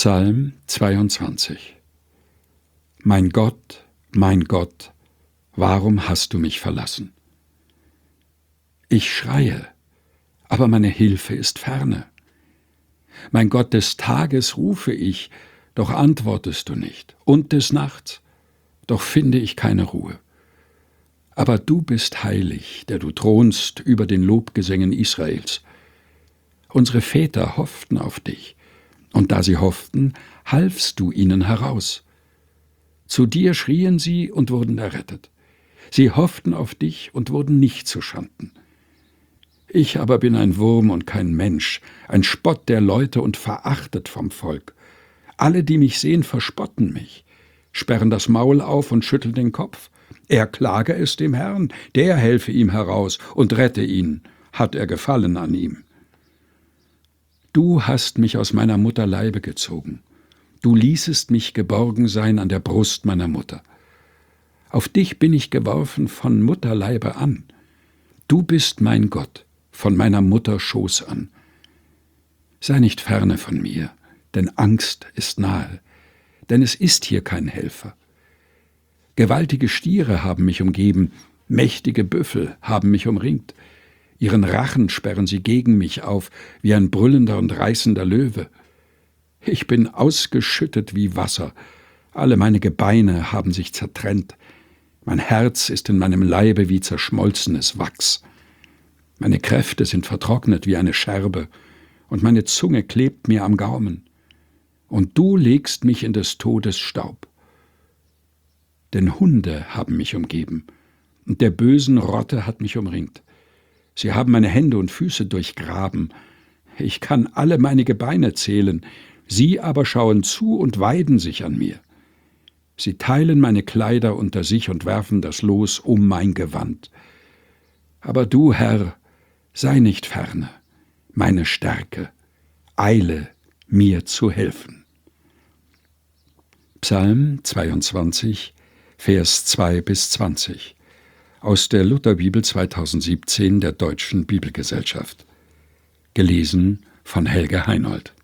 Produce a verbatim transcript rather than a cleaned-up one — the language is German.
Psalm zweiundzwanzig. Mein Gott, mein Gott, warum hast du mich verlassen? Ich schreie, aber meine Hilfe ist ferne. Mein Gott, des Tages rufe ich, doch antwortest du nicht, und des Nachts, doch finde ich keine Ruhe. Aber du bist heilig, der du thronst über den Lobgesängen Israels. Unsere Väter hofften auf dich, und da sie hofften, halfst du ihnen heraus. Zu dir schrien sie und wurden errettet. Sie hofften auf dich und wurden nicht zuschanden. Ich aber bin ein Wurm und kein Mensch, ein Spott der Leute und verachtet vom Volk. Alle, die mich sehen, verspotten mich, sperren das Maul auf und schütteln den Kopf. Er klage es dem Herrn, der helfe ihm heraus und rette ihn, hat er Gefallen an ihm. Du hast mich aus meiner Mutter Leibe gezogen. Du ließest mich geborgen sein an der Brust meiner Mutter. Auf dich bin ich geworfen von Mutterleibe an. Du bist mein Gott, von meiner Mutter Schoß an. Sei nicht ferne von mir, denn Angst ist nahe, denn es ist hier kein Helfer. Gewaltige Stiere haben mich umgeben, mächtige Büffel haben mich umringt. Ihren Rachen sperren sie gegen mich auf, wie ein brüllender und reißender Löwe. Ich bin ausgeschüttet wie Wasser, alle meine Gebeine haben sich zertrennt. Mein Herz ist in meinem Leibe wie zerschmolzenes Wachs. Meine Kräfte sind vertrocknet wie eine Scherbe, und meine Zunge klebt mir am Gaumen. Und du legst mich in des Todes Staub. Denn Hunde haben mich umgeben, und der bösen Rotte hat mich umringt. Sie haben meine Hände und Füße durchgraben. Ich kann alle meine Gebeine zählen, sie aber schauen zu und weiden sich an mir. Sie teilen meine Kleider unter sich und werfen das Los um mein Gewand. Aber du, Herr, sei nicht ferne, meine Stärke, eile, mir zu helfen. Psalm zweiundzwanzig, Vers zwei bis zwanzig aus der Lutherbibel zweitausendsiebzehn der Deutschen Bibelgesellschaft. Gelesen von Helge Heinold.